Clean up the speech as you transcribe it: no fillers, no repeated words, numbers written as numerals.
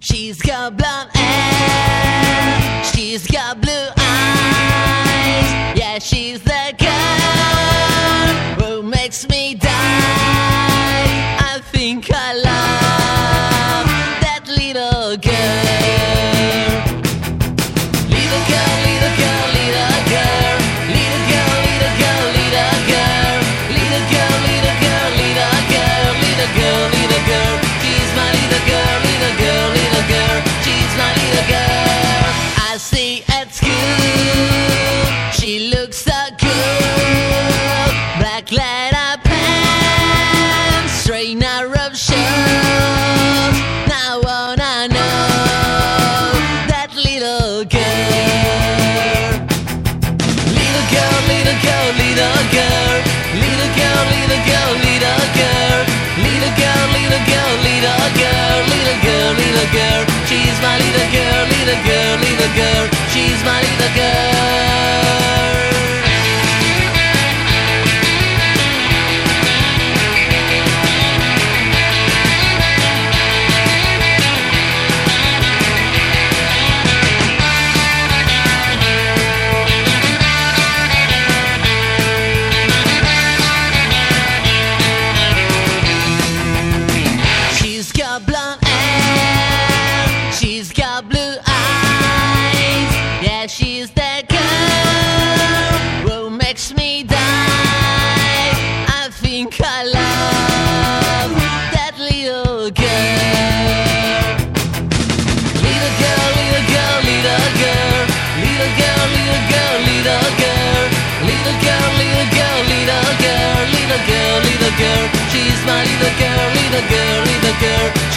She's got blonde hair, she's got blue eyes. Yeah, she's the girl who makes me die. I think I love that little girl. Little girl, little girl, little girl. Little girl, little girl, little girl. Little girl, little girl, little girl. Little girl, little girl. She's my little girl, little girl, little girl. She's my little girl. I see at school, she looks so cool. Black leather pants, straight narrow shorts. Now I wanna know that little girl. Little girl, little girl, little girl. Little girl, little girl, little girl. Little girl, little girl, little girl. Little girl, little girl. She's my little girl, little girl, little girl. She's my little girl. She's got blonde hair, she's got blue eyes. Yeah, she's that girl who makes me die. I think I love that little girl. Little girl, little girl, little girl. Little girl, little girl, little girl. Little girl, little girl, little girl. Little girl, little girl. She's my little girl, little girl, little girl.